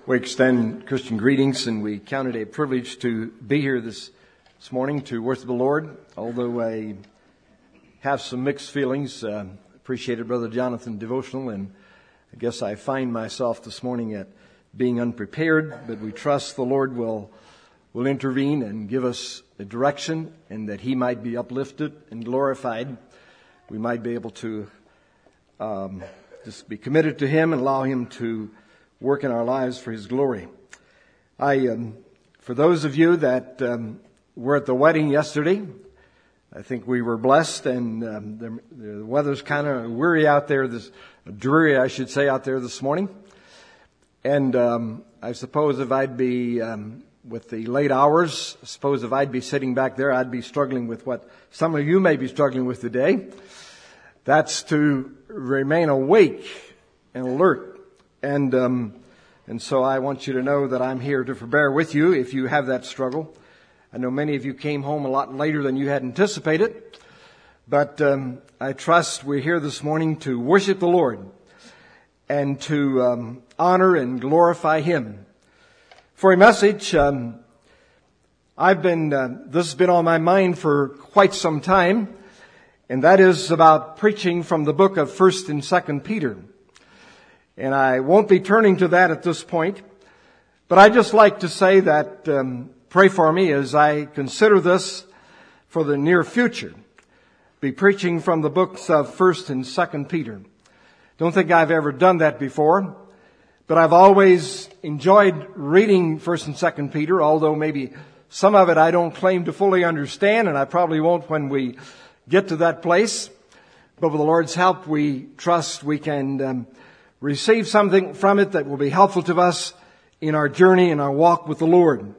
We extend Christian greetings, and we count it a privilege to be here this morning to worship the Lord. Although I have some mixed feelings, appreciated Brother Jonathan devotional, and I guess I find myself this morning at being unprepared. But we trust the Lord will intervene and give us a direction, and that He might be uplifted and glorified. We might be able to just be committed to Him and allow Him to work in our lives for His glory. For those of you that were at the wedding yesterday, I think we were blessed, and the weather's kind of dreary out there this morning. And I suppose if I'd be with the late hours, if I'd be sitting back there, I'd be struggling with what some of you may be struggling with today. That's to remain awake and alert. And so I want you to know that I'm here to bear with you if you have that struggle. I know many of you came home a lot later than you had anticipated, but I trust we're here this morning to worship the Lord and to honor and glorify Him. For a message, this has been on my mind for quite some time, and that is about preaching from the book of 1st and 2nd Peter. And I won't be turning to that at this point, but I'd just like to say that pray for me as I consider this for the near future. Be preaching from the books of 1st and 2nd Peter. Don't think I've ever done that before, but I've always enjoyed reading 1st and 2nd Peter, although maybe some of it I don't claim to fully understand, and I probably won't when we get to that place. But with the Lord's help, we trust we can receive something from it that will be helpful to us in our journey and our walk with the Lord.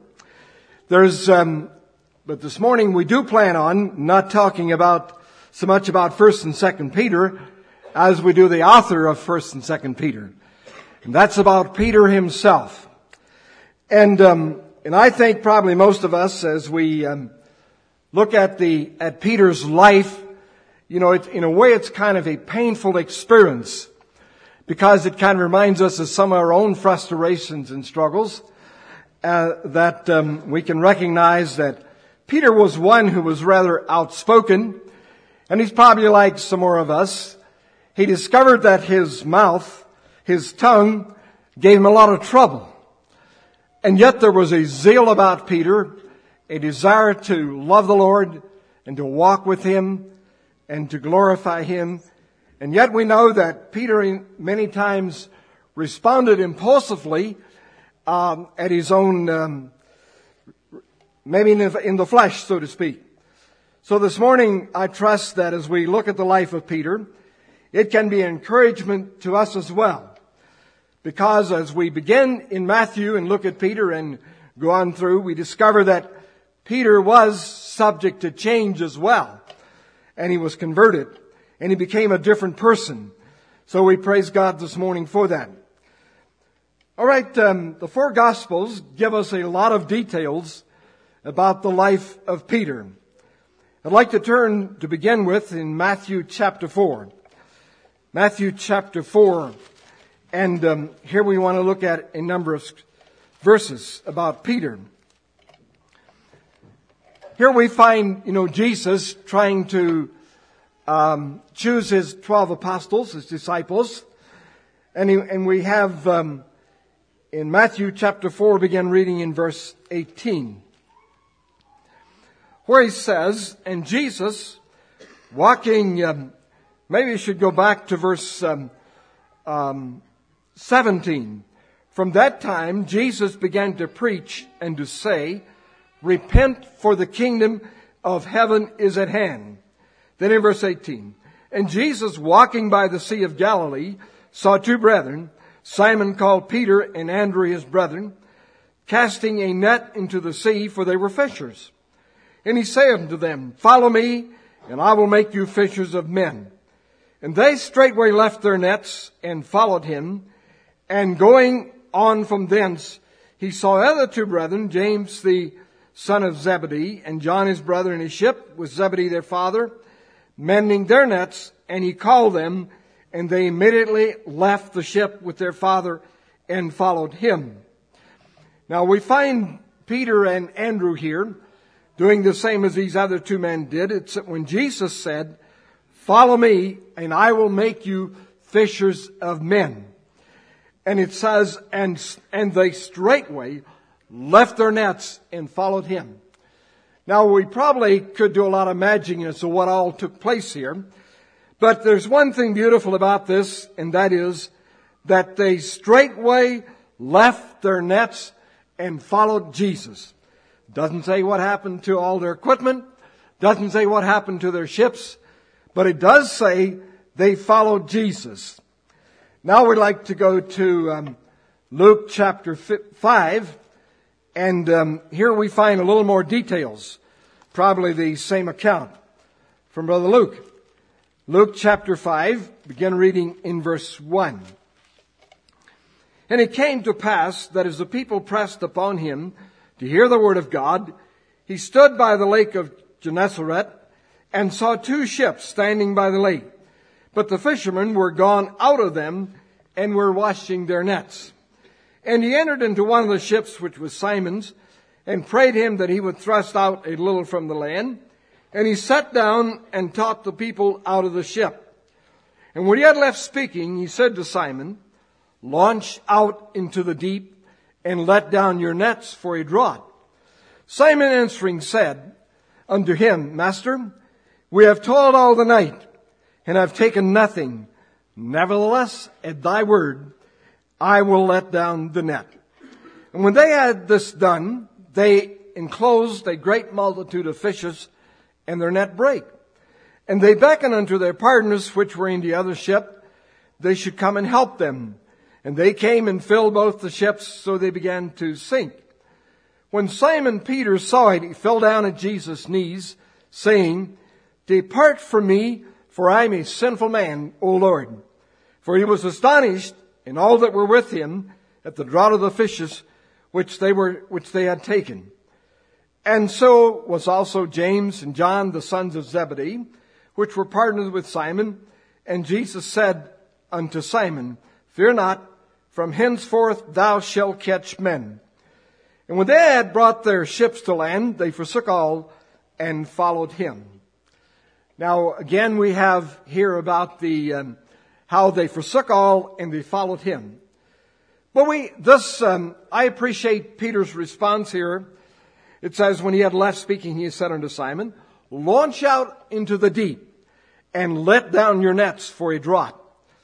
But this morning we do plan on not talking so much about 1st and 2nd Peter as we do the author of 1st and 2nd Peter. And that's about Peter himself. And I think probably most of us, as we look at Peter's life, in a way it's kind of a painful experience, because it kind of reminds us of some of our own frustrations and struggles, that we can recognize that Peter was one who was rather outspoken, and he's probably like some more of us. He discovered that his tongue, gave him a lot of trouble. And yet there was a zeal about Peter, a desire to love the Lord and to walk with Him and to glorify Him. And yet we know that Peter many times responded impulsively at his own, maybe in the flesh, so to speak. So this morning, I trust that as we look at the life of Peter, it can be encouragement to us as well. Because as we begin in Matthew and look at Peter and go on through, we discover that Peter was subject to change as well. And he was converted. And he became a different person. So we praise God this morning for that. All right, the four Gospels give us a lot of details about the life of Peter. I'd like to turn to begin with in Matthew chapter 4. Matthew chapter 4. And here we want to look at a number of verses about Peter. Here we find, Jesus trying to choose His 12 apostles, His disciples. And we have, in Matthew chapter 4, begin reading in verse 18. Where He says, and Jesus, walking, maybe you should go back to verse 17. From that time, Jesus began to preach and to say, repent, for the kingdom of heaven is at hand. Then in verse 18, and Jesus, walking by the Sea of Galilee, saw two brethren, Simon called Peter and Andrew his brethren, casting a net into the sea, for they were fishers. And He saith unto them, follow me, and I will make you fishers of men. And they straightway left their nets and followed Him. And going on from thence, He saw other two brethren, James the son of Zebedee, and John his brother in his ship with Zebedee their father, mending their nets, and He called them, and they immediately left the ship with their father and followed Him. Now we find Peter and Andrew here doing the same as these other two men did. It's when Jesus said, "Follow me and I will make you fishers of men." And it says, and they straightway left their nets and followed him. Now we probably could do a lot of imagining as to what all took place here. But there's one thing beautiful about this, and that is that they straightway left their nets and followed Jesus. Doesn't say what happened to all their equipment, doesn't say what happened to their ships, but it does say they followed Jesus. Now we'd like to go to Luke chapter 5, and here we find a little more details, probably the same account from Brother Luke. Luke chapter 5, begin reading in verse 1. "And it came to pass that as the people pressed upon him to hear the word of God, he stood by the lake of Gennesaret and saw two ships standing by the lake. But the fishermen were gone out of them and were washing their nets. And he entered into one of the ships, which was Simon's, and prayed him that he would thrust out a little from the land. And he sat down and taught the people out of the ship. And when he had left speaking, he said to Simon, 'Launch out into the deep and let down your nets for a draught.' Simon answering said unto him, 'Master, we have toiled all the night and have taken nothing. Nevertheless, at thy word, I will let down the net.' And when they had this done, they enclosed a great multitude of fishes, and their net brake. And they beckoned unto their partners which were in the other ship, they should come and help them. And they came and filled both the ships, so they began to sink. When Simon Peter saw it, he fell down at Jesus' knees, saying, 'Depart from me, for I am a sinful man, O Lord.' For he was astonished, and all that were with him, at the draught of the fishes which they had taken. And so was also James and John, the sons of Zebedee, which were partners with Simon. And Jesus said unto Simon, 'Fear not, from henceforth thou shalt catch men.' And when they had brought their ships to land, they forsook all and followed him." Now again we have here about the how they forsook all and they followed him. But I appreciate Peter's response here. It says, when he had left speaking, he said unto Simon, "Launch out into the deep and let down your nets for a draught."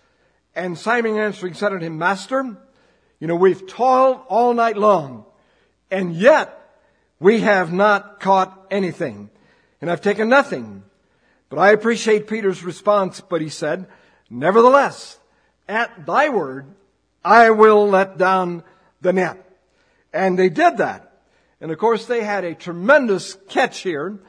And Simon answering said unto him, "Master, we've toiled all night long, and yet we have not caught anything, and I've taken nothing." But I appreciate Peter's response, but he said, "Nevertheless, at thy word, I will let down the net." And they did that. And of course they had a tremendous catch here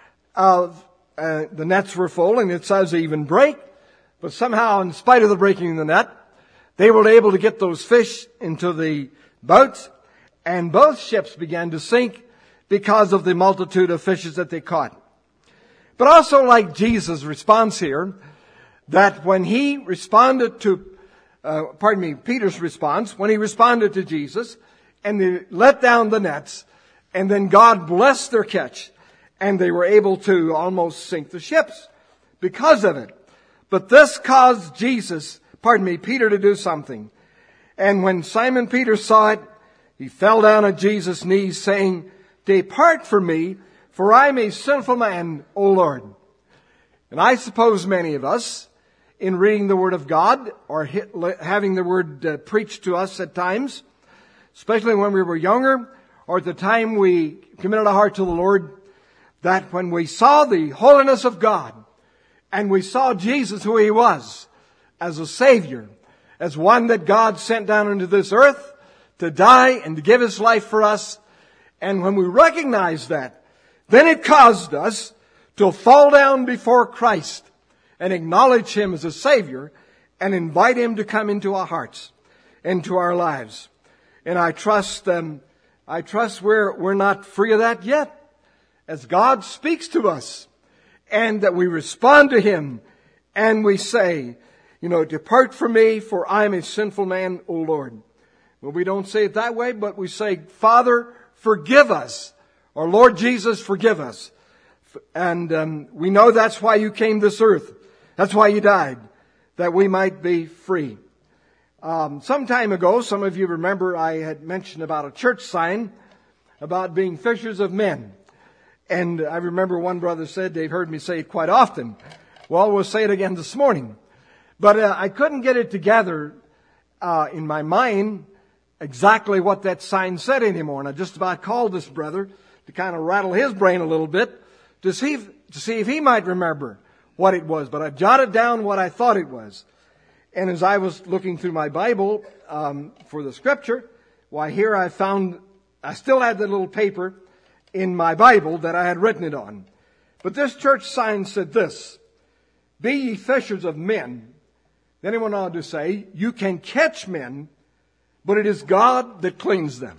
of the nets were full, and it says they even break. But somehow, in spite of the breaking of the net, they were able to get those fish into the boats, and both ships began to sink because of the multitude of fishes that they caught. But also like Jesus' response here, that when he responded to, Peter's response, when he responded to Jesus, and they let down the nets, and then God blessed their catch, and they were able to almost sink the ships because of it. But this caused Peter to do something. And when Simon Peter saw it, he fell down at Jesus' knees, saying, "Depart from me, for I am a sinful man, O Lord." And I suppose many of us, in reading the Word of God, or having the Word preached to us at times, especially when we were younger, or at the time we committed our heart to the Lord, that when we saw the holiness of God, and we saw Jesus who He was, as a Savior, as one that God sent down into this earth to die and to give His life for us, and when we recognized that, then it caused us to fall down before Christ and acknowledge Him as a Savior and invite Him to come into our hearts, into our lives. And I trust we're not free of that yet, as God speaks to us, and that we respond to Him, and we say, "Depart from me, for I am a sinful man, O Lord." Well, we don't say it that way, but we say, Father, forgive us. Or Lord Jesus, forgive us. And we know that's why you came to this earth. That's why you died, that we might be free. Some time ago, some of you remember I had mentioned about a church sign about being fishers of men. And I remember one brother said, they've heard me say it quite often. Well, we'll say it again this morning. But I couldn't get it together in my mind exactly what that sign said anymore. And I just about called this brother to kind of rattle his brain a little bit to see if he might remember what it was. But I jotted down what I thought it was. And as I was looking through my Bible for the scripture, why here I still had the little paper in my Bible that I had written it on. But this church sign said this: Be ye fishers of men. Then he went on to say, you can catch men, but it is God that cleans them.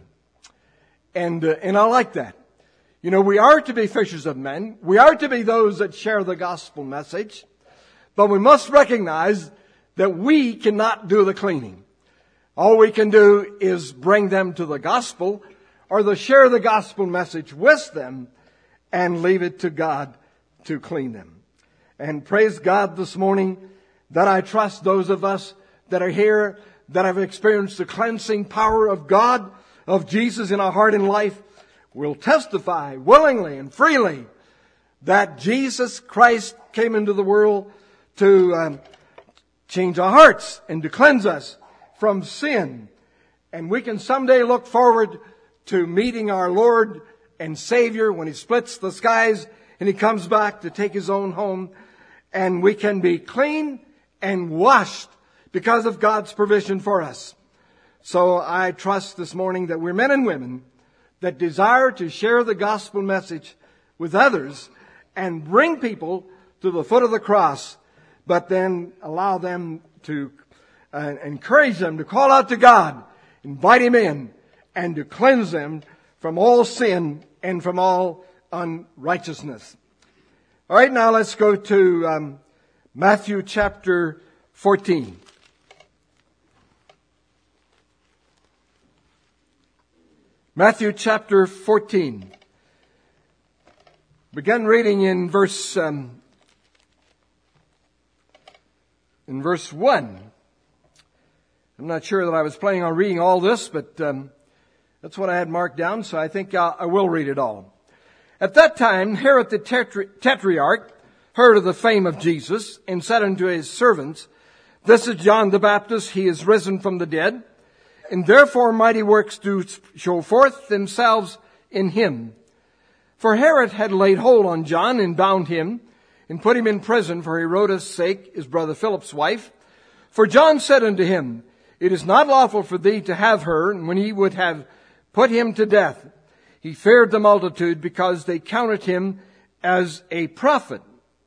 And I like that. You know, we are to be fishers of men. We are to be those that share the gospel message. But we must recognize that we cannot do the cleaning. All we can do is bring them to the gospel, or to share the gospel message with them and leave it to God to clean them. And praise God this morning that I trust those of us that are here that have experienced the cleansing power of God, of Jesus in our heart and life, will testify willingly and freely that Jesus Christ came into the world to change our hearts and to cleanse us from sin. And we can someday look forward to meeting our Lord and Savior when He splits the skies and He comes back to take His own home. And we can be clean and washed because of God's provision for us. So I trust this morning that we're men and women that desire to share the gospel message with others and bring people to the foot of the cross, but then allow them to encourage them to call out to God, invite Him in, and to cleanse them from all sin and from all unrighteousness. All right, now let's go to Matthew chapter 14. Matthew chapter 14. Begin reading in verse 1. I'm not sure that I was planning on reading all this, but that's what I had marked down, so I think I will read it all. At that time, Herod the Tetrarch heard of the fame of Jesus, and said unto his servants, This is John the Baptist, he is risen from the dead, and therefore mighty works do show forth themselves in him. For Herod had laid hold on John, and bound him, and put him in prison for Herodias' sake, his brother Philip's wife. For John said unto him, It is not lawful for thee to have her, and when he would have put him to death, he feared the multitude, because they counted him as a prophet.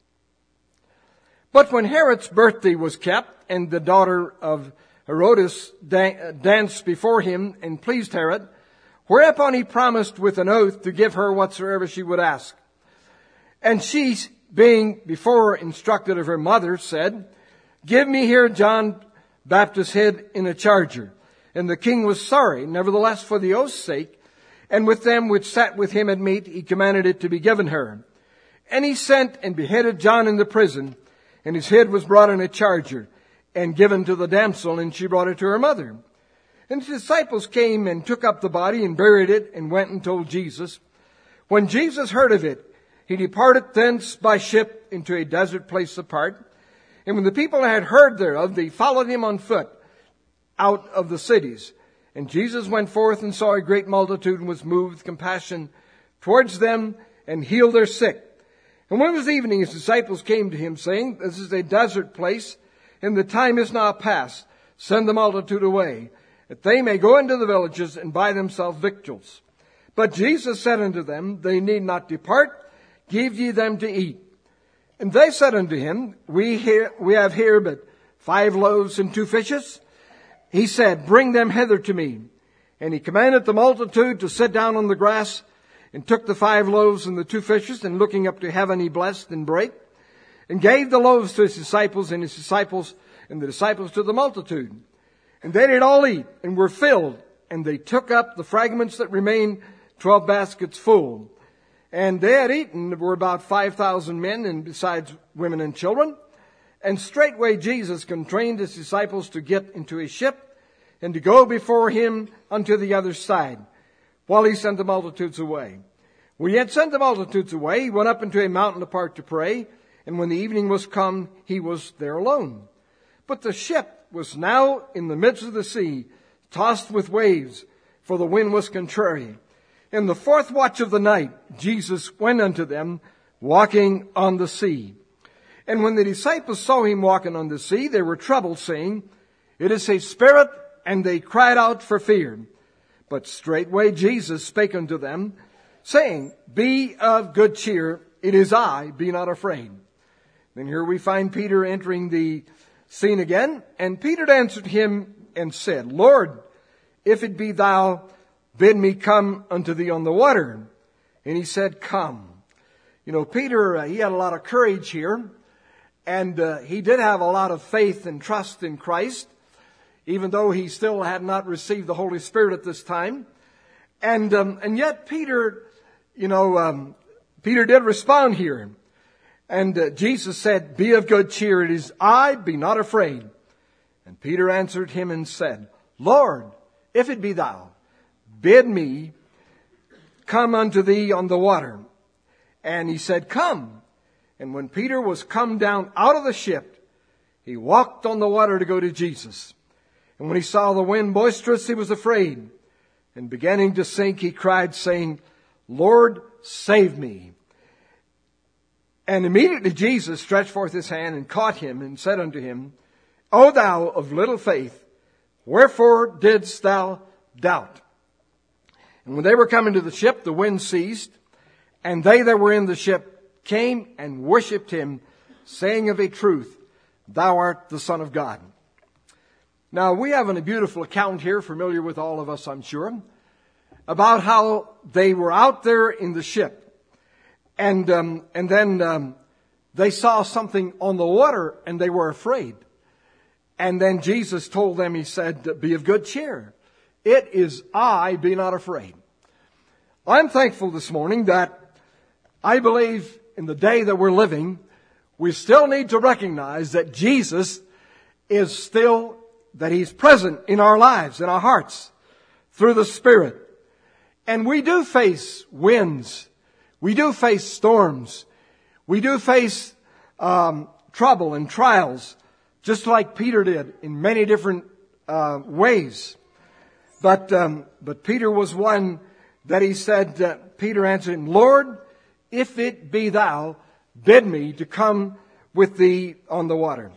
But when Herod's birthday was kept, and the daughter of Herodias danced before him, and pleased Herod, whereupon he promised with an oath to give her whatsoever she would ask. And she, being before instructed of her mother, said, Give me here John Baptist's head in a charger. And the king was sorry. Nevertheless, for the oath's sake, and with them which sat with him at meat, he commanded it to be given her. And he sent and beheaded John in the prison, and his head was brought in a charger, and given to the damsel, and she brought it to her mother. And his disciples came and took up the body, and buried it, and went and told Jesus. When Jesus heard of it, he departed thence by ship into a desert place apart. And when the people had heard thereof, they followed him on foot out of the cities. And Jesus went forth and saw a great multitude, and was moved with compassion towards them, and healed their sick. And when it was evening, his disciples came to him, saying, This is a desert place, and the time is now past. Send the multitude away, that they may go into the villages and buy themselves victuals. But Jesus said unto them, They need not depart, give ye them to eat. And they said unto him, We have here but 5 loaves and 2 fishes. He said, Bring them hither to me. And he commanded the multitude to sit down on the grass, and took the 5 loaves and the 2 fishes, and looking up to heaven, he blessed and brake, and gave the loaves to his disciples, and the disciples to the multitude. And they did all eat and were filled, and they took up the fragments that remained, 12 baskets full. And they had eaten, were about 5,000 men, and besides women and children. And straightway Jesus constrained his disciples to get into a ship and to go before him unto the other side, while he sent the multitudes away. When he had sent the multitudes away, he went up into a mountain apart to pray, and when the evening was come, he was there alone. But the ship was now in the midst of the sea, tossed with waves, for the wind was contrary. In the fourth watch of the night, Jesus went unto them, walking on the sea. And when the disciples saw him walking on the sea, they were troubled, saying, It is a spirit, and they cried out for fear. But straightway Jesus spake unto them, saying, Be of good cheer, it is I, be not afraid. Then here we find Peter entering the scene again, and Peter answered him and said, Lord, if it be thou, bid me come unto thee on the water. And he said, Come. You know, Peter, he had a lot of courage here, and he did have a lot of faith and trust in Christ, even though he still had not received the Holy Spirit at this time. And yet Peter, Peter did respond here. And Jesus said, Be of good cheer, it is I, be not afraid. And Peter answered him and said, Lord, if it be thou, bid me come unto thee on the water. And he said, Come. And when Peter was come down out of the ship, he walked on the water to go to Jesus. And when he saw the wind boisterous, he was afraid. And beginning to sink, he cried, saying, Lord, save me. And immediately Jesus stretched forth his hand and caught him and said unto him, O thou of little faith, wherefore didst thou doubt? And when they were coming to the ship, the wind ceased, and they that were in the ship came and worshipped him, saying of a truth, Thou art the Son of God. Now, we have a beautiful account here, familiar with all of us, I'm sure, about how they were out there in the ship. And then they saw something on the water, and they were afraid. And then Jesus told them, he said, Be of good cheer. It is I, be not afraid. I'm thankful this morning that I believe in the day that we're living, we still need to recognize that Jesus is still, that he's present in our lives, in our hearts, through the Spirit. And we do face winds. We do face storms. We do face trouble and trials, just like Peter did in many different ways. But Peter was one that he said, Peter answered him, Lord, if it be thou, bid me to come with thee on the water.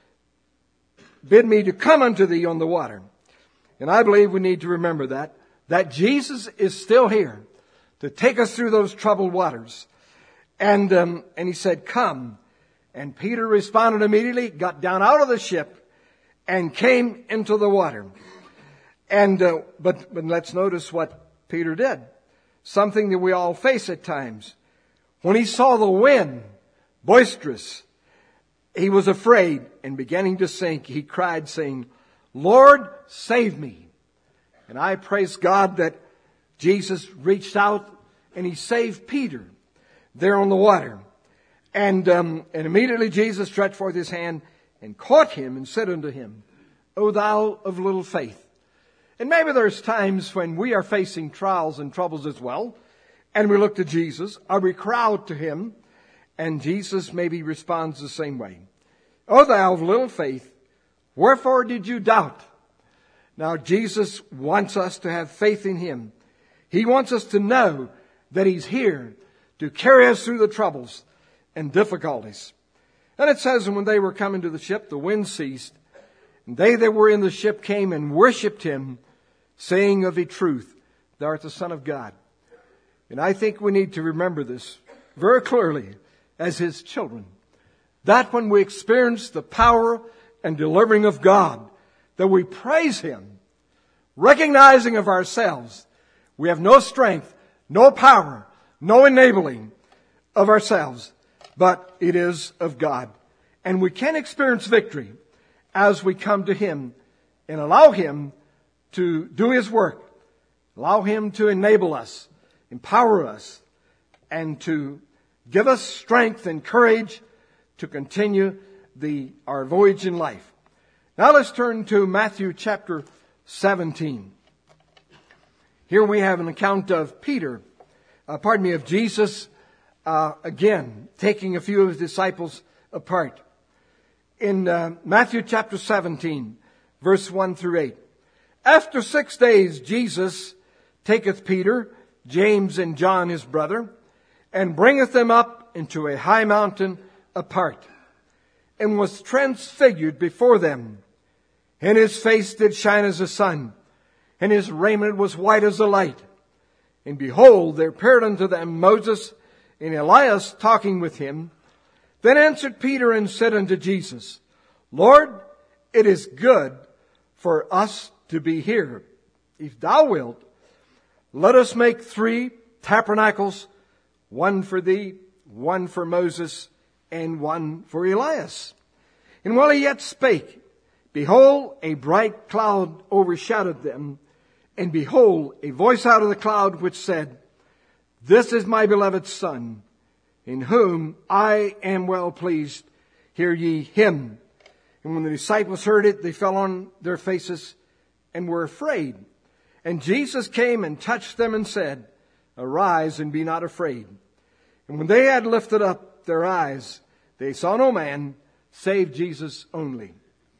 Bid me to come unto thee on the water. And I believe we need to remember that Jesus is still here to take us through those troubled waters. And he said, Come. And Peter responded immediately, got down out of the ship, and came into the water. And but let's notice what Peter did. Something that we all face at times. When he saw the wind boisterous, he was afraid, and beginning to sink, he cried, saying, Lord, save me. And I praise God that Jesus reached out and he saved Peter there on the water. And immediately Jesus stretched forth his hand and caught him and said unto him, O thou of little faith. And maybe there's times when we are facing trials and troubles as well, and we look to Jesus, or we cry out to him, and Jesus maybe responds the same way. O thou of little faith, wherefore did you doubt? Now Jesus wants us to have faith in him. He wants us to know that he's here to carry us through the troubles and difficulties. And it says, when they were coming to the ship, the wind ceased, and they that were in the ship came and worshipped him, saying of a truth, Thou art the Son of God. And I think we need to remember this very clearly as his children. That when we experience the power and delivering of God, that we praise him, recognizing of ourselves, we have no strength, no power, no enabling of ourselves, but it is of God. And we can experience victory as we come to him and allow Him to do His work. Allow Him to enable us, empower us, and to give us strength and courage to continue our voyage in life. Now let's turn to Matthew chapter 17. Here we have an account of of Jesus, again, taking a few of His disciples apart. In Matthew chapter 17, verse 1 through 8. After 6 days, Jesus taketh Peter, James, and John his brother, and bringeth them up into a high mountain apart, and was transfigured before them. And His face did shine as the sun, and His raiment was white as the light. And behold, there appeared unto them Moses and Elias talking with Him. Then answered Peter and said unto Jesus, Lord, it is good for us to be here. If Thou wilt, let us make 3 tabernacles, one for Thee, one for Moses, and one for Elias. And while he yet spake, behold, a bright cloud overshadowed them, and behold, a voice out of the cloud which said, This is my beloved Son, in whom I am well pleased. Hear ye Him. And when the disciples heard it, they fell on their faces and were afraid. And Jesus came and touched them and said, Arise and be not afraid. And when they had lifted up their eyes, they saw no man save Jesus only.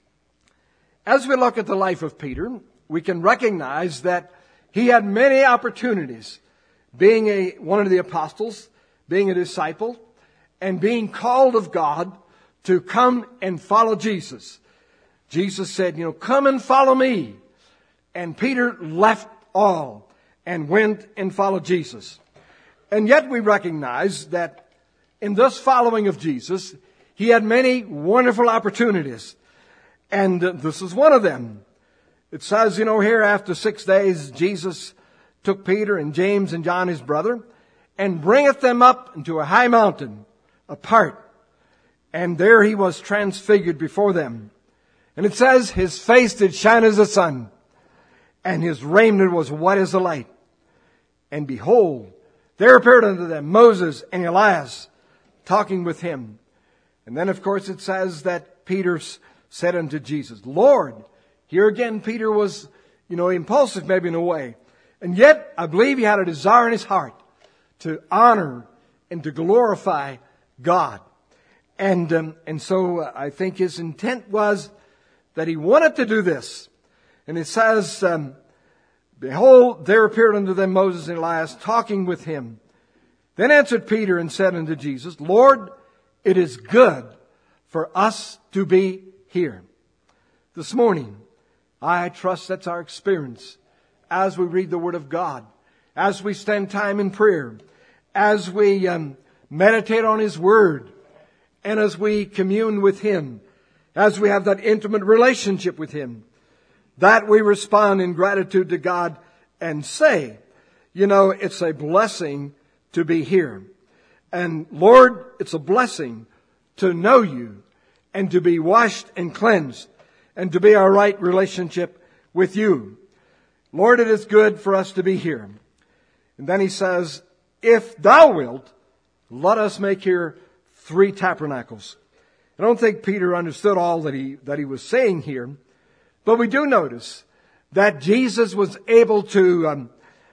As we look at the life of Peter, we can recognize that he had many opportunities, being one of the apostles, being a disciple, and being called of God to come and follow Jesus. Jesus said, come and follow me. And Peter left all and went and followed Jesus. And yet we recognize that in this following of Jesus, he had many wonderful opportunities. And this is one of them. It says, here after 6 days, Jesus took Peter and James and John his brother and bringeth them up into a high mountain apart. And there he was transfigured before them. And it says, His face did shine as the sun, and His raiment was white as the light. And behold, there appeared unto them Moses and Elias talking with Him. And then, of course, it says that Peter said unto Jesus, Lord. Here again, Peter was, impulsive maybe in a way. And yet, I believe he had a desire in his heart to honor and to glorify God. And so I think his intent was that he wanted to do this. And it says, Behold, there appeared unto them Moses and Elias talking with Him. Then answered Peter and said unto Jesus, Lord, it is good for us to be here. This morning, I trust that's our experience as we read the Word of God, as we spend time in prayer, as we meditate on His Word, and as we commune with Him, as we have that intimate relationship with Him, that we respond in gratitude to God and say, it's a blessing to be here. And Lord, it's a blessing to know You and to be washed and cleansed and to be our right relationship with You. Lord, it is good for us to be here. And then he says, if Thou wilt, let us make here 3 tabernacles. I don't think Peter understood all that he was saying here, but we do notice that Jesus was able to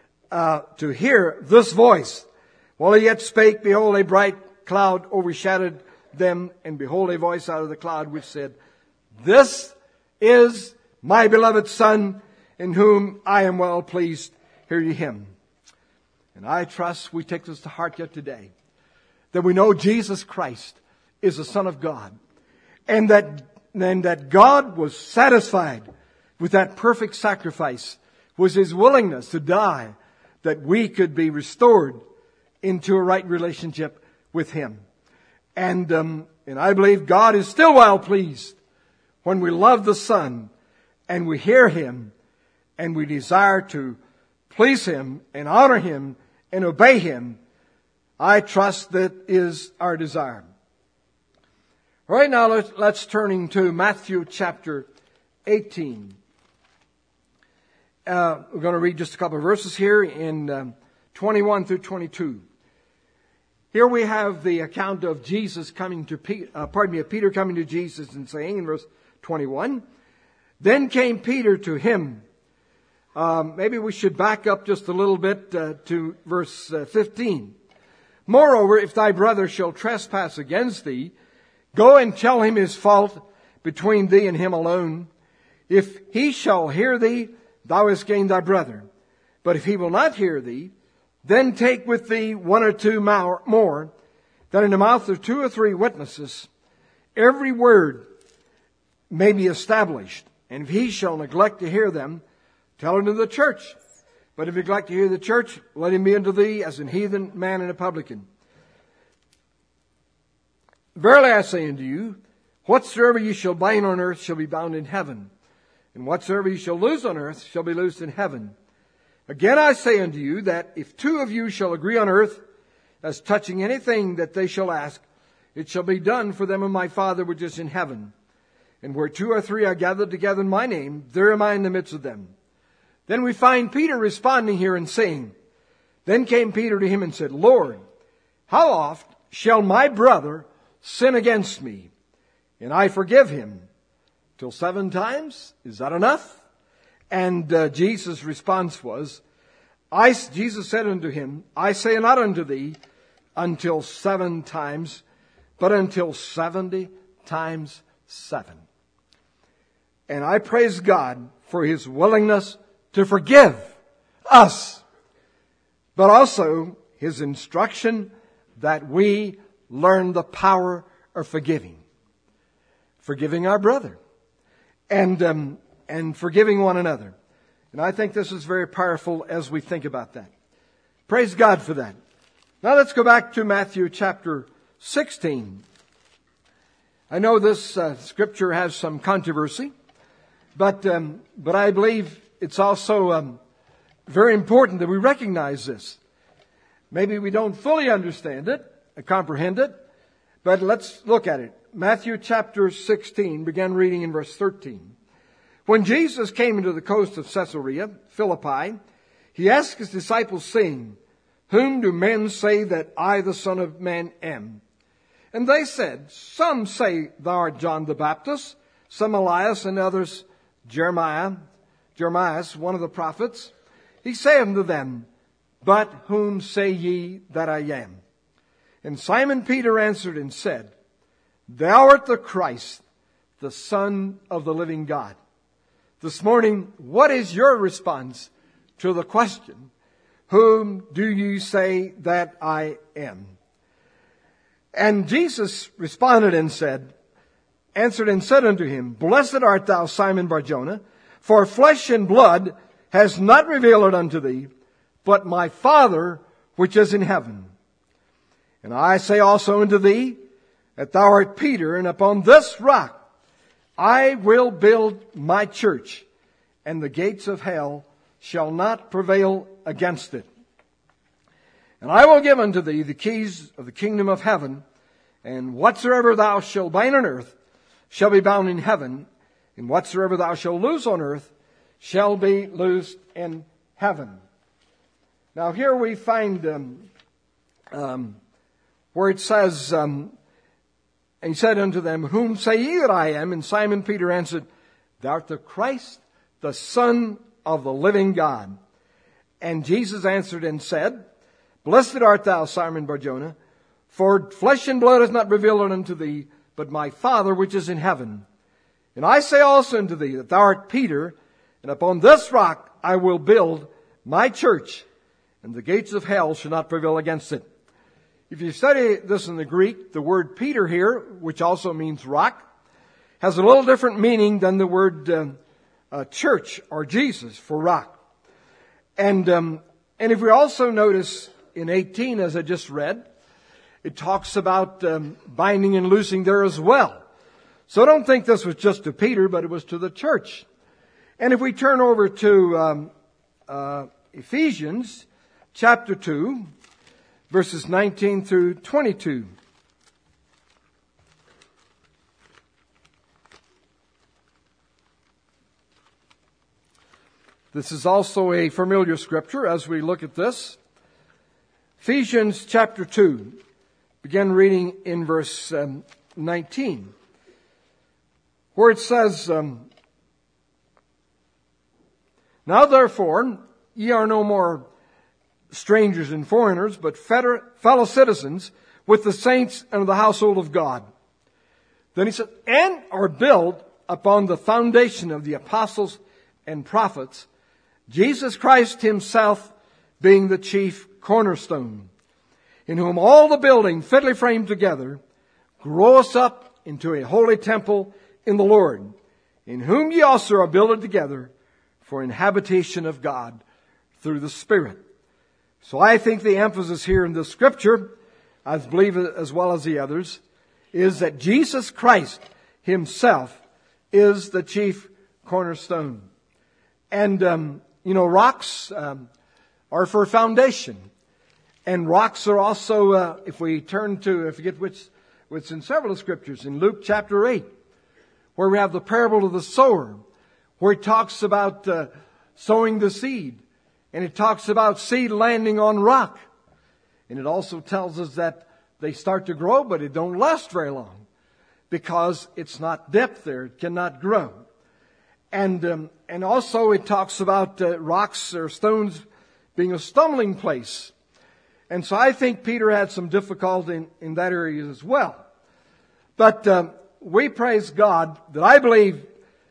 hear this voice. While he yet spake, behold, a bright cloud overshadowed them, and behold, a voice out of the cloud which said, This is my beloved Son, in whom I am well pleased. Hear ye Him. And I trust we take this to heart yet today, that we know Jesus Christ is the Son of God, and that God was satisfied with that perfect sacrifice, was His willingness to die, that we could be restored into a right relationship with Him. And I believe God is still well pleased when we love the Son and we hear Him and we desire to please Him and honor Him and obey Him. I trust that is our desire. All right, now let's turning to Matthew chapter 18. we're going to read just a couple of verses here in 21 through 22. Here we have the account of Jesus coming to Peter coming to Jesus and saying in verse 21, "Then came Peter to him." Maybe we should back up just a little bit to verse 15. "Moreover, if thy brother shall trespass against thee, go and tell him his fault between thee and him alone. If he shall hear thee, thou hast gained thy brother. But if he will not hear thee, then take with thee one or two more, that in the mouth of two or three witnesses every word may be established. And if he shall neglect to hear them, tell it to the church. But if he neglect to hear the church, let him be unto thee as an heathen man and a publican. Verily I say unto you, whatsoever ye shall bind on earth shall be bound in heaven, and whatsoever ye shall loose on earth shall be loosed in heaven. Again I say unto you, that if two of you shall agree on earth as touching anything that they shall ask, it shall be done for them of my Father which is in heaven. And where two or three are gathered together in my name, there am I in the midst of them." Then we find Peter responding here and saying, "Then came Peter to him and said, Lord, how oft shall my brother sin against me, and I forgive him? Till 7 times? Is that enough?" And Jesus' response was, Jesus said unto him, "I say not unto thee until 7 times, but until 70 times 7. And I praise God for His willingness to forgive us, but also His instruction that we learn the power of forgiving. Forgiving our brother and forgiving one another. And I think this is very powerful as we think about that. Praise God for that. Now let's go back to Matthew chapter 16. I know this scripture has some controversy, but I believe it's also very important that we recognize this. Maybe we don't fully understand it, comprehend it, but let's look at it. Matthew chapter 16, began reading in verse 13. "When Jesus came into the coast of Caesarea Philippi, He asked His disciples, saying, Whom do men say that I, the Son of Man, am? And they said, Some say thou art John the Baptist, some Elias, and others Jeremias, one of the prophets. He said unto them, But whom say ye that I am? And Simon Peter answered and said, Thou art the Christ, the Son of the living God." This morning, what is your response to the question, Whom do you say that I am? And Jesus responded and answered and said unto him, Blessed art thou, Simon Bar-Jonah, for flesh and blood has not revealed it unto thee, but my Father which is in heaven. And I say also unto thee, that thou art Peter, and upon this rock I will build my church, and the gates of hell shall not prevail against it. And I will give unto thee the keys of the kingdom of heaven, and whatsoever thou shalt bind on earth shall be bound in heaven, and whatsoever thou shalt loose on earth shall be loosed in heaven. Now here we find where it says, and He said unto them, Whom say ye that I am? And Simon Peter answered, Thou art the Christ, the Son of the living God. And Jesus answered and said, Blessed art thou, Simon Bar-Jonah, for flesh and blood has not revealed it unto thee, but my Father which is in heaven. And I say also unto thee, that thou art Peter, and upon this rock I will build my church, and the gates of hell shall not prevail against it. If you study this in the Greek, the word Peter here, which also means rock, has a little different meaning than the word church or Jesus for rock. And if we also notice in 18, as I just read, it talks about binding and loosing there as well. So don't think this was just to Peter, but it was to the church. And if we turn over to Ephesians chapter 2, verses 19 through 22. This is also a familiar scripture as we look at this. Ephesians chapter 2, begin reading in verse 19, where it says, Now therefore, ye are no more strangers and foreigners, but fellow citizens with the saints and of the household of God. Then he said, and are built upon the foundation of the apostles and prophets, Jesus Christ himself being the chief cornerstone, in whom all the building fitly framed together groweth up into a holy temple in the Lord, in whom ye also are builded together for an habitation of God through the Spirit. So I think the emphasis here in this scripture, I believe as well as the others, is that Jesus Christ himself is the chief cornerstone. And, rocks are for foundation. And rocks are also, if we turn to, I forget which in several scriptures, in Luke chapter 8, where we have the parable of the sower, where it talks about sowing the seed. And it talks about seed landing on rock. And it also tells us that they start to grow, but it don't last very long, because it's not depth there. It cannot grow. And also it talks about rocks or stones being a stumbling place. And so I think Peter had some difficulty in that area as well. But we praise God that I believe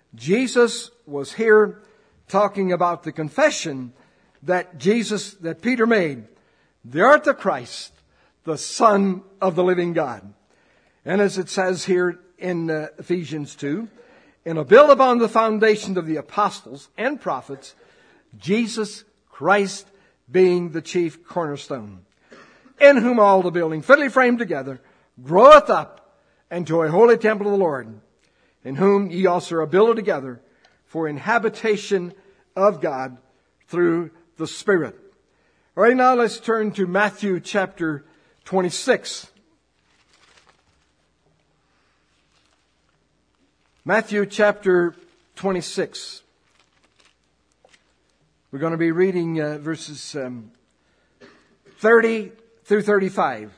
Jesus was here talking about the confession that Peter made. Thou art the Christ, the Son of the living God. And as it says here in Ephesians 2, and are built upon the foundation of the apostles and prophets, Jesus Christ being the chief cornerstone, in whom all the building fitly framed together groweth up into a holy temple of the Lord, in whom ye also are builded together for an habitation of God through the Spirit. All right, now let's turn to Matthew chapter 26. Matthew chapter 26. We're going to be reading verses 30 through 35.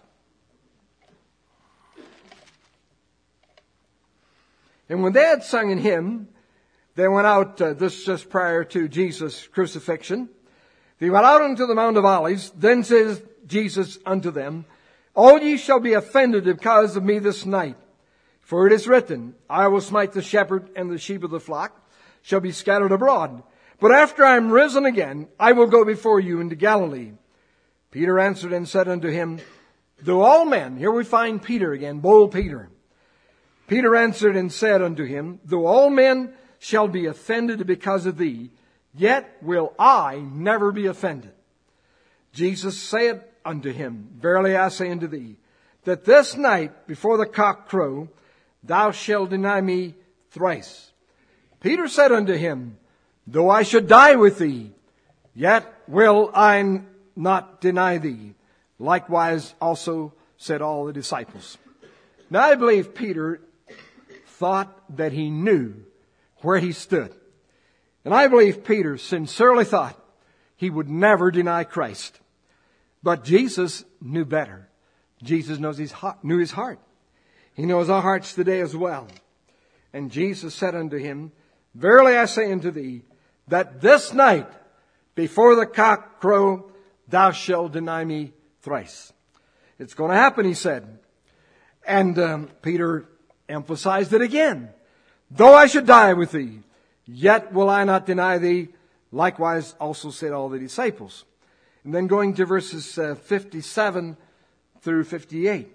And when they had sung an hymn, they went out, this just prior to Jesus' crucifixion. They went out unto the Mount of Olives. Then says Jesus unto them, All ye shall be offended because of me this night. For it is written, I will smite the shepherd, and the sheep of the flock shall be scattered abroad. But after I am risen again, I will go before you into Galilee. Peter answered and said unto him, Though all men, here we find Peter again, bold Peter. Peter answered and said unto him, Though all men shall be offended because of thee, yet will I never be offended. Jesus said unto him, Verily I say unto thee, that this night before the cock crow, thou shalt deny me thrice. Peter said unto him, Though I should die with thee, yet will I not deny thee. Likewise also said all the disciples. Now I believe Peter thought that he knew where he stood. And I believe Peter sincerely thought he would never deny Christ. But Jesus knew better. Jesus knew his heart. He knows our hearts today as well. And Jesus said unto him, Verily I say unto thee, that this night before the cock crow, thou shalt deny me thrice. It's going to happen, he said. And Peter emphasized it again. Though I should die with thee, yet will I not deny thee. Likewise also said all the disciples. And then going to verses 57 through 58.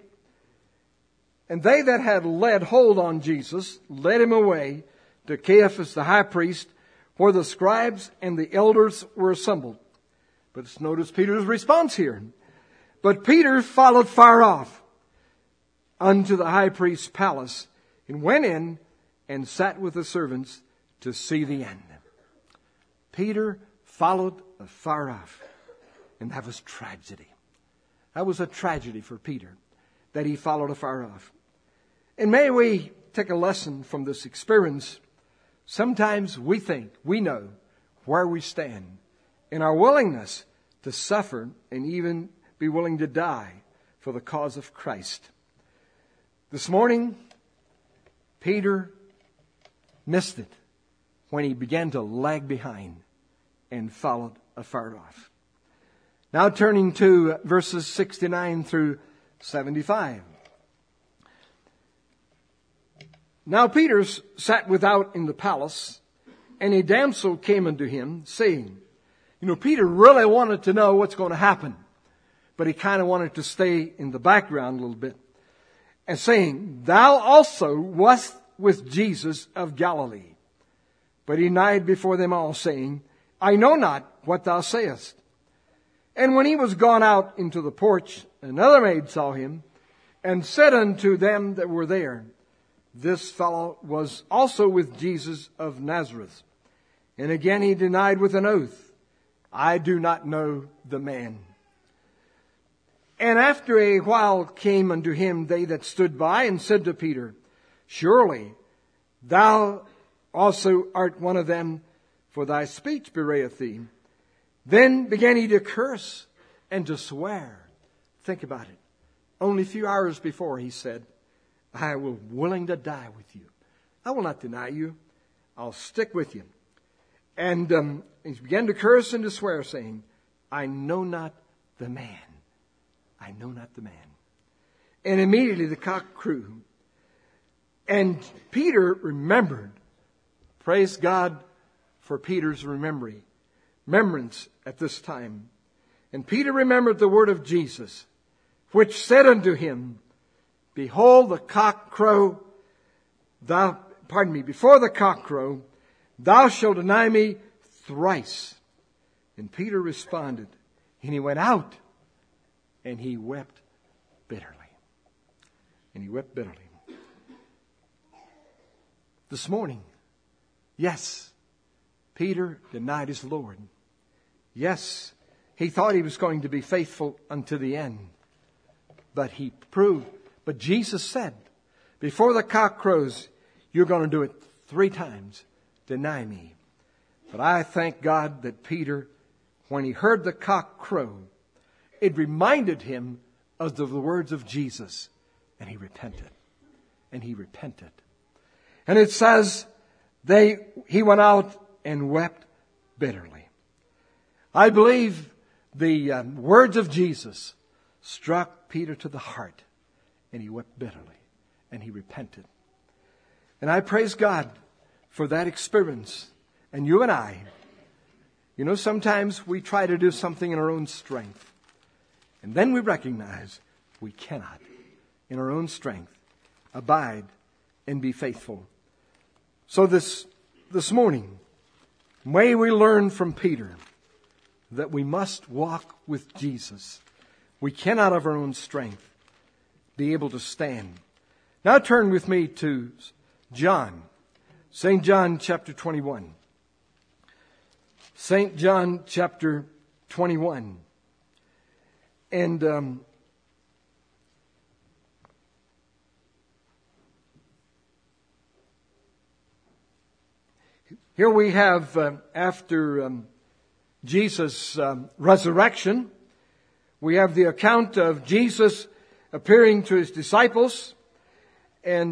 And they that had laid hold on Jesus led him away to Caiaphas the high priest, where the scribes and the elders were assembled. But notice Peter's response here. But Peter followed far off unto the high priest's palace, and went in and sat with the servants to see the end. Peter followed afar off. And that was tragedy. That was a tragedy for Peter, that he followed afar off. And may we take a lesson from this experience. Sometimes we think we know where we stand in our willingness to suffer and even be willing to die for the cause of Christ. This morning, Peter missed it when he began to lag behind and followed afar off. Now turning to verses 69 through 75. Now Peter sat without in the palace, and a damsel came unto him, saying, Peter really wanted to know what's going to happen, but he kind of wanted to stay in the background a little bit, and saying, Thou also wast with Jesus of Galilee. But he denied before them all, saying, I know not what thou sayest. And when he was gone out into the porch, another maid saw him, and said unto them that were there, This fellow was also with Jesus of Nazareth. And again he denied with an oath, I do not know the man. And after a while came unto him they that stood by, and said to Peter, Surely thou also art one of them, for thy speech bewrayeth thee. Then began he to curse and to swear. Think about it. Only a few hours before he said, I will willing to die with you. I will not deny you. I'll stick with you. And he began to curse and to swear, saying, I know not the man. I know not the man. And immediately the cock crew. And Peter remembered. Praise God for Peter's remembrance at this time. And Peter remembered the word of Jesus, which said unto him, Behold, the cock crow, before the cock crow, thou shalt deny me thrice. And Peter responded, and he went out, and he wept bitterly. And he wept bitterly. This morning, yes, Peter denied his Lord. Yes, he thought he was going to be faithful unto the end. But Jesus said, before the cock crows, you're going to do it 3 times. Deny me. But I thank God that Peter, when he heard the cock crow, it reminded him of the words of Jesus. And he repented. And he repented. And it says, he went out and wept bitterly. I believe the words of Jesus struck Peter to the heart. And he wept bitterly. And he repented. And I praise God for that experience. And you and I, sometimes we try to do something in our own strength. And then we recognize we cannot, in our own strength, abide and be faithful. So this morning, may we learn from Peter that we must walk with Jesus. We cannot of our own strength be able to stand. Now turn with me to John, St. John chapter 21. St. John chapter 21. And here we have, after Jesus' resurrection, we have the account of Jesus appearing to his disciples. And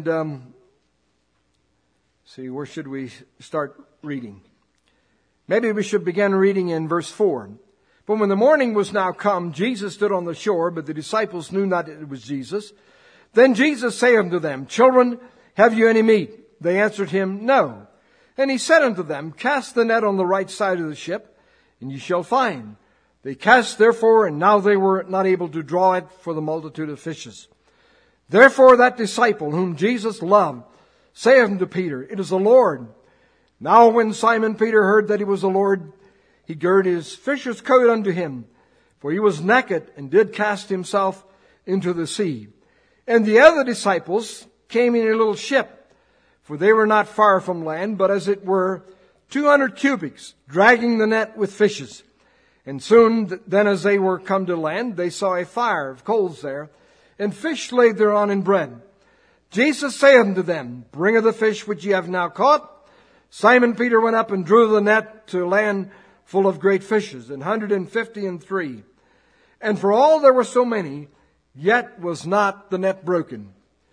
where should we start reading? Maybe we should begin reading in verse 4. But when the morning was now come, Jesus stood on the shore, but the disciples knew not that it was Jesus. Then Jesus said unto them, Children, have you any meat? They answered him, No. And he said unto them, Cast the net on the right side of the ship, and ye shall find. They cast therefore, and now they were not able to draw it for the multitude of fishes. Therefore that disciple whom Jesus loved saith unto Peter, It is the Lord. Now when Simon Peter heard that he was the Lord, he girded his fisher's coat unto him, for he was naked, and did cast himself into the sea. And the other disciples came in a little ship, for they were not far from land, but as it were 200 cubits, dragging the net with fishes. And soon then as they were come to land, they saw a fire of coals there, and fish laid thereon and bread. Jesus saith unto them, Bring of the fish which ye have now caught. Simon Peter went up and drew the net to land full of great fishes, 153. And for all there were so many, yet was not the net broken.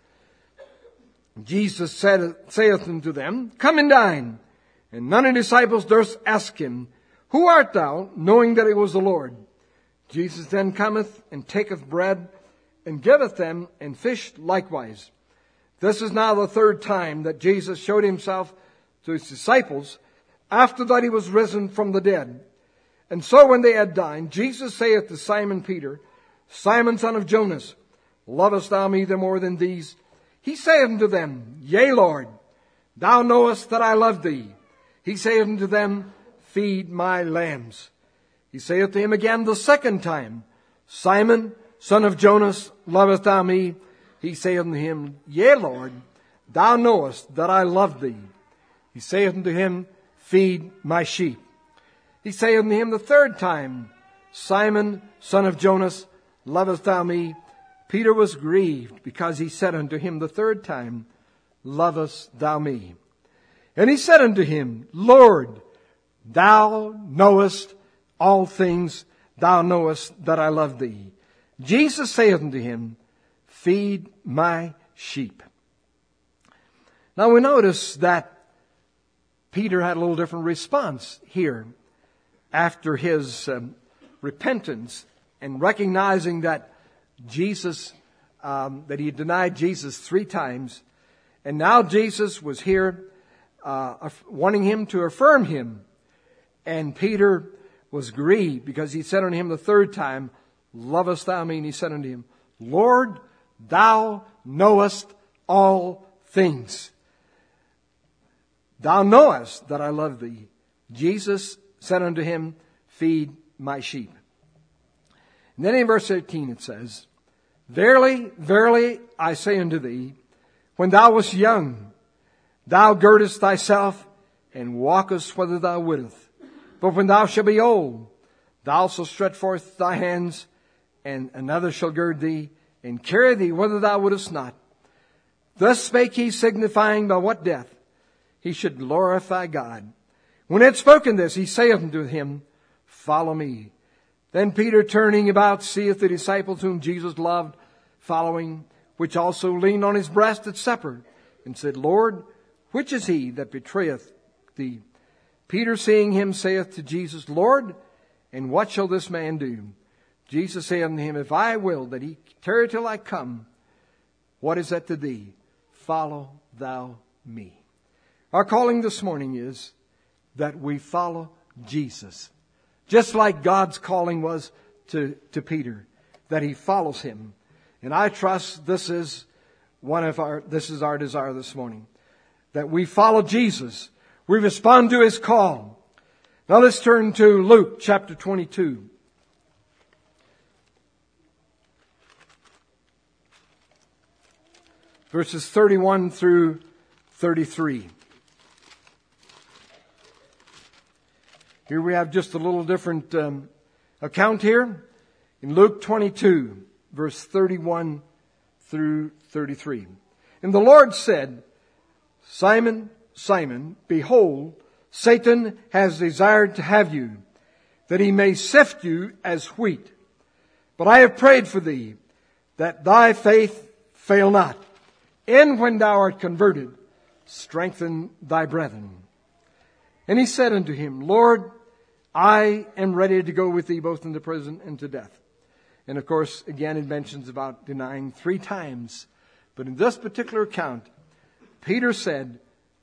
Jesus saith unto them, Come and dine. And none of the disciples durst ask him, Who art thou? Knowing that it was the Lord. Jesus then cometh and taketh bread and giveth them, and fish likewise. This is now the third time that Jesus showed himself to his disciples after that he was risen from the dead. And so when they had dined, Jesus saith to Simon Peter, Simon, son of Jonas, lovest thou me the more than these? He saith unto them, Yea, Lord, thou knowest that I love thee. He saith unto them, Feed my lambs. He saith to him again the second time, Simon, son of Jonas, lovest thou me? He saith unto him, Yea, Lord, thou knowest that I love thee. He saith unto him, Feed my sheep. He saith unto him the third time, Simon, son of Jonas, lovest thou me? Peter was grieved because he said unto him the third time, Lovest thou me? And he said unto him, Lord, thou knowest all things, thou knowest that I love thee. Jesus saith unto him, Feed my sheep. Now we notice that Peter had a little different response here after his repentance and recognizing that Jesus, that he denied Jesus 3 times. And now Jesus was here wanting him to affirm him. And Peter was grieved because he said unto him the third time, Lovest thou me? And he said unto him, Lord, thou knowest all things. Thou knowest that I love thee. Jesus said unto him, Feed my sheep. And then in verse 18 it says, Verily, verily, I say unto thee, when thou wast young, thou girdest thyself and walkest whither thou wouldest. But when thou shalt be old, thou shalt stretch forth thy hands, and another shall gird thee, and carry thee whither thou wouldest not. Thus spake he, signifying by what death he should glorify God. When he had spoken this, he saith unto him, Follow me. Then Peter, turning about, seeth the disciples whom Jesus loved, following, which also leaned on his breast at supper, and said, Lord, which is he that betrayeth thee? Peter, seeing him, saith to Jesus, Lord, and what shall this man do? Jesus saith unto him, If I will that he tarry till I come, what is that to thee? Follow thou me. Our calling this morning is that we follow Jesus. Just like God's calling was to Peter, that he follows him. And I trust this is our desire this morning, that we follow Jesus. We respond to his call. Now let's turn to Luke chapter 22. Verses 31 through 33. Here we have just a little different account here. In Luke 22, verse 31 through 33. And the Lord said, Simon, Simon, behold, Satan has desired to have you, that he may sift you as wheat. But I have prayed for thee, that thy faith fail not. And when thou art converted, strengthen thy brethren. And he said unto him, Lord, I am ready to go with thee both into prison and to death. And of course, again, it mentions about denying 3 times. But in this particular account, Peter said,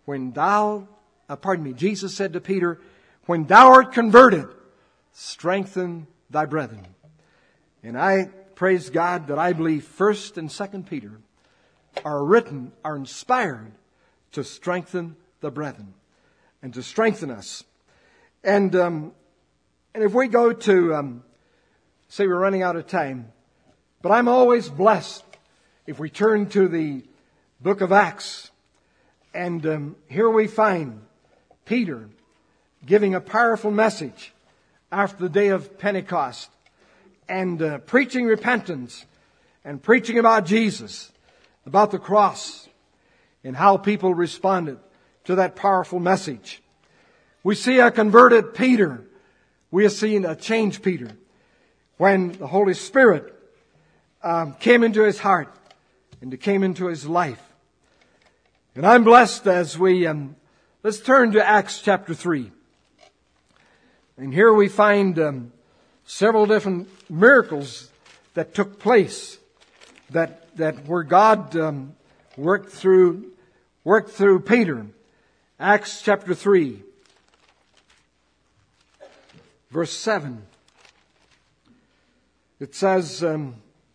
Jesus said to Peter, when thou art converted, strengthen thy brethren. And I praise God that I believe 1st and 2nd Peter are inspired to strengthen the brethren and to strengthen us. And if we go to, say we're running out of time, but I'm always blessed if we turn to the book of Acts. And here we find Peter giving a powerful message after the day of Pentecost and preaching repentance and preaching about Jesus, about the cross, and how people responded. to that powerful message. We see a converted Peter. We have seen a changed Peter when the Holy Spirit came into his heart and came into his life. And I'm blessed as we, let's turn to Acts chapter 3. And here we find several different miracles that took place, that where God worked through Peter. Acts chapter 3, verse 7. It says, let's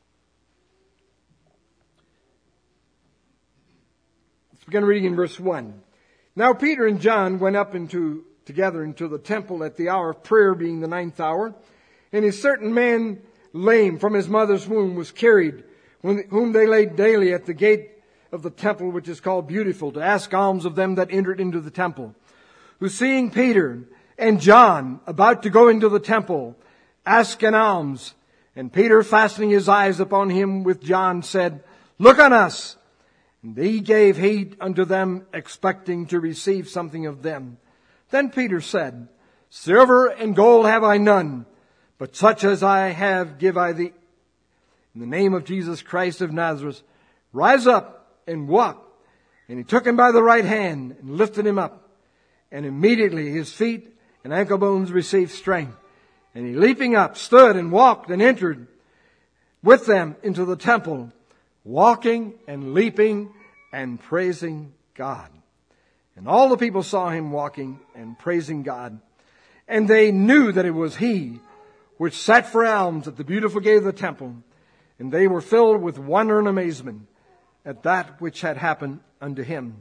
begin reading in verse 1. Now Peter and John went up together into the temple at the hour of prayer, being the 9th hour. And a certain man, lame from his mother's womb, was carried, whom they laid daily at the gate of the temple, which is called Beautiful, to ask alms of them that entered into the temple. Who, seeing Peter and John about to go into the temple, asked an alms. And Peter, fastening his eyes upon him with John, said, Look on us. And he gave heed unto them, expecting to receive something of them. Then Peter said, Silver and gold have I none, but such as I have give I thee. In the name of Jesus Christ of Nazareth, rise up and walk. And he took him by the right hand and lifted him up. And immediately his feet and ankle bones received strength. And he, leaping up, stood and walked and entered with them into the temple, walking and leaping and praising God. And all the people saw him walking and praising God. And they knew that it was he which sat for alms at the beautiful gate of the temple. And they were filled with wonder and amazement at that which had happened unto him.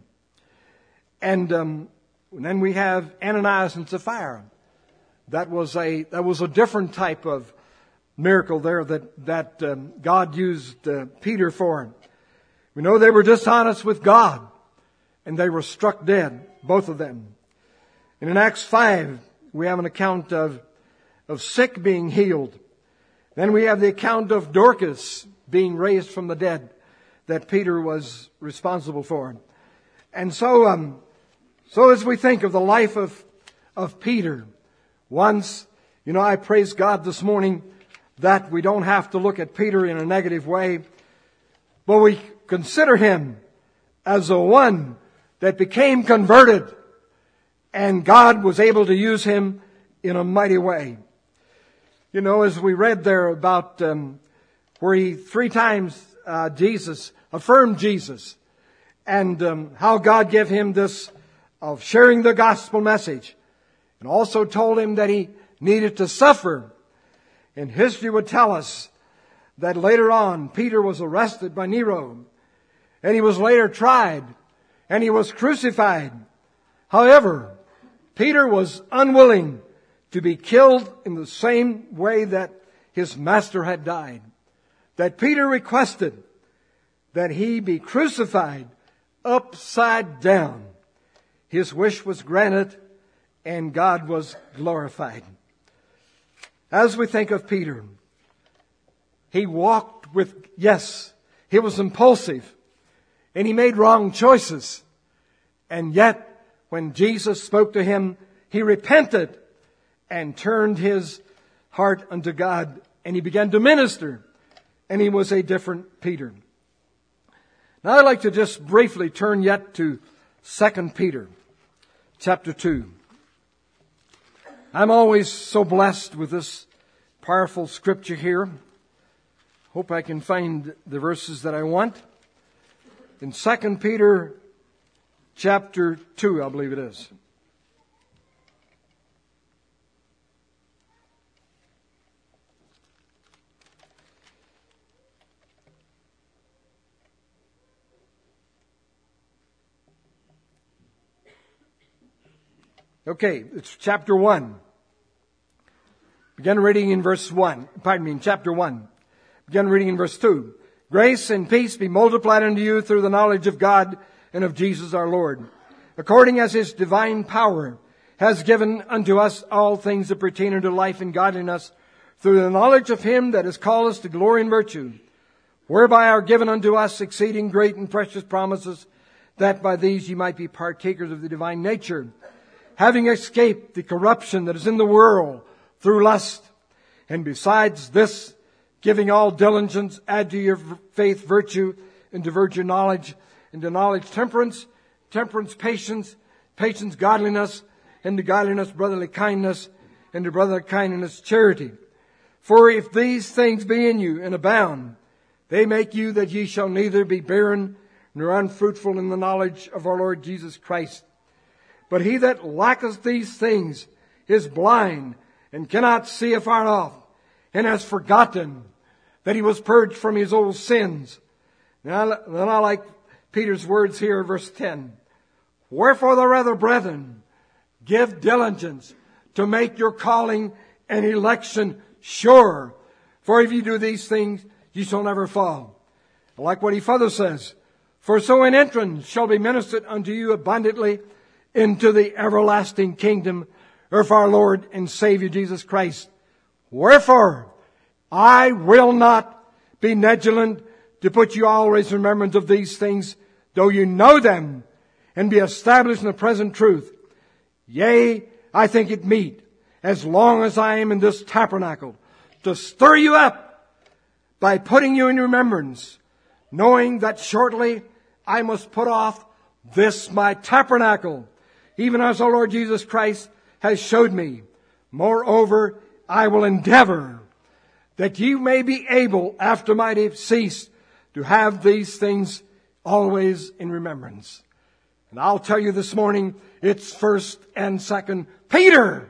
And then we have Ananias and Sapphira. That was a different type of miracle there that God used Peter for. We know they were dishonest with God, and they were struck dead, both of them. And in Acts 5, we have an account of sick being healed. Then we have the account of Dorcas being raised from the dead that Peter was responsible for. And so as we think of the life of Peter, once, I praise God this morning that we don't have to look at Peter in a negative way, but we consider him as the one that became converted, and God was able to use him in a mighty way. As we read there about where he 3 times Jesus affirmed Jesus, and how God gave him this of sharing the gospel message, and also told him that he needed to suffer. And history would tell us that later on Peter was arrested by Nero, and he was later tried, and he was crucified. However, Peter was unwilling to be killed in the same way that his master had died. That Peter requested that he be crucified upside down. His wish was granted, and God was glorified. As we think of Peter, he walked he was impulsive, and he made wrong choices. And yet, when Jesus spoke to him, he repented and turned his heart unto God, and he began to minister, and he was a different Peter. Now I'd like to just briefly turn yet to 2 Peter chapter 2. I'm always so blessed with this powerful scripture here. Hope I can find the verses that I want. In 2 Peter chapter 2, I believe it is. Okay, it's chapter 1. Begin reading in verse 1. Chapter 1. Begin reading in verse 2. Grace and peace be multiplied unto you through the knowledge of God and of Jesus our Lord, according as his divine power has given unto us all things that pertain unto life and godliness, through the knowledge of him that has called us to glory and virtue, whereby are given unto us exceeding great and precious promises, that by these ye might be partakers of the divine nature, having escaped the corruption that is in the world through lust. And besides this, giving all diligence, add to your faith virtue, and to virtue knowledge, and to knowledge temperance, temperance patience, patience godliness, and to godliness brotherly kindness, and to brotherly kindness charity. For if these things be in you and abound, they make you that ye shall neither be barren nor unfruitful in the knowledge of our Lord Jesus Christ. But he that lacketh these things is blind, and cannot see afar off, and has forgotten that he was purged from his old sins. Now I like Peter's words here, verse 10. Wherefore the rather, brethren, give diligence to make your calling and election sure. For if you do these things, ye shall never fall. I like what he further says. For so an entrance shall be ministered unto you abundantly into the everlasting kingdom of our Lord and Savior Jesus Christ. Wherefore, I will not be negligent to put you always in remembrance of these things, though you know them, and be established in the present truth. Yea, I think it meet, as long as I am in this tabernacle, to stir you up by putting you in remembrance, knowing that shortly I must put off this my tabernacle, even as our Lord Jesus Christ has showed me. Moreover, I will endeavor that you may be able, after my decease, to have these things always in remembrance. And I'll tell you this morning, it's 1st and 2nd Peter.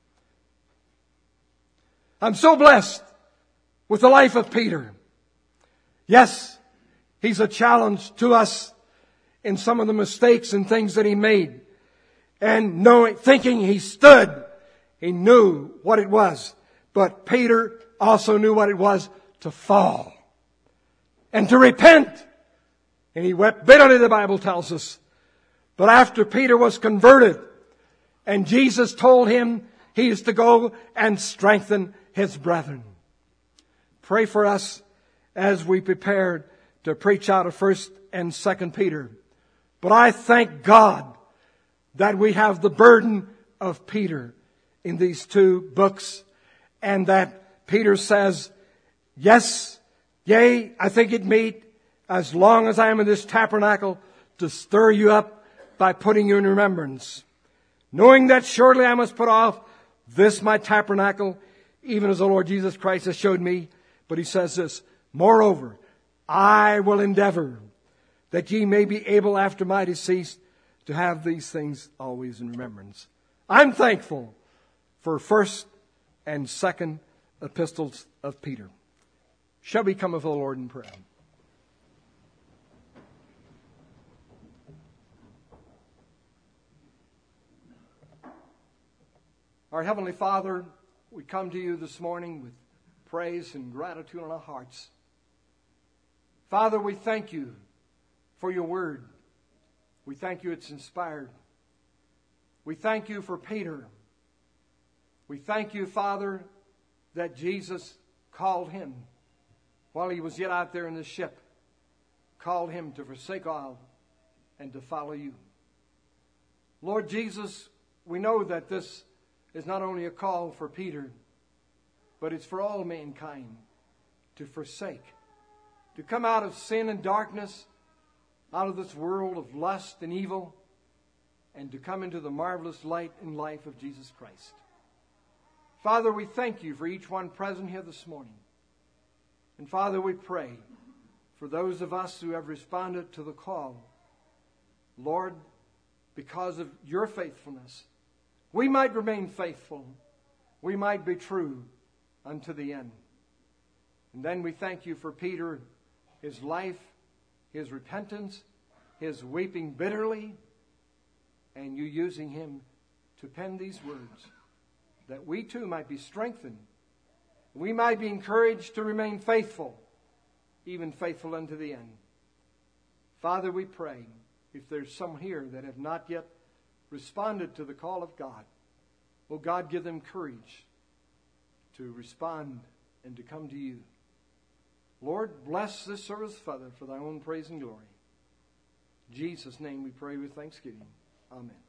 I'm so blessed with the life of Peter. Yes, he's a challenge to us in some of the mistakes and things that he made. And thinking he stood, he knew what it was. But Peter also knew what it was to fall and to repent. And he wept bitterly, the Bible tells us. But after Peter was converted and Jesus told him he is to go and strengthen his brethren. Pray for us as we prepare to preach out of 1st and 2nd Peter. But I thank God that we have the burden of Peter in these two books, and that Peter says, yes, yea, I think it meet, as long as I am in this tabernacle, to stir you up by putting you in remembrance, knowing that shortly I must put off this my tabernacle, even as the Lord Jesus Christ has showed me. But he says this, moreover, I will endeavor that ye may be able after my decease to have these things always in remembrance. I'm thankful for 1st and 2nd epistles of Peter. Shall we come before the Lord in prayer? Our Heavenly Father, we come to you this morning with praise and gratitude in our hearts. Father, we thank you for your word. We thank you it's inspired. We thank you for Peter. We thank you, Father, that Jesus called him while he was yet out there in the ship, called him to forsake all and to follow you. Lord Jesus, we know that this is not only a call for Peter, but it's for all mankind to forsake, to come out of sin and darkness, out of this world of lust and evil, and to come into the marvelous light and life of Jesus Christ. Father, we thank you for each one present here this morning. And Father, we pray for those of us who have responded to the call. Lord, because of your faithfulness, we might remain faithful. We might be true unto the end. And then we thank you for Peter, his life, his repentance, his weeping bitterly, and you using him to pen these words, that we too might be strengthened. We might be encouraged to remain faithful, even faithful unto the end. Father, we pray, if there's some here that have not yet responded to the call of God, will God give them courage to respond and to come to you. Lord, bless this service, Father, for thy own praise and glory. In Jesus' name we pray with thanksgiving. Amen.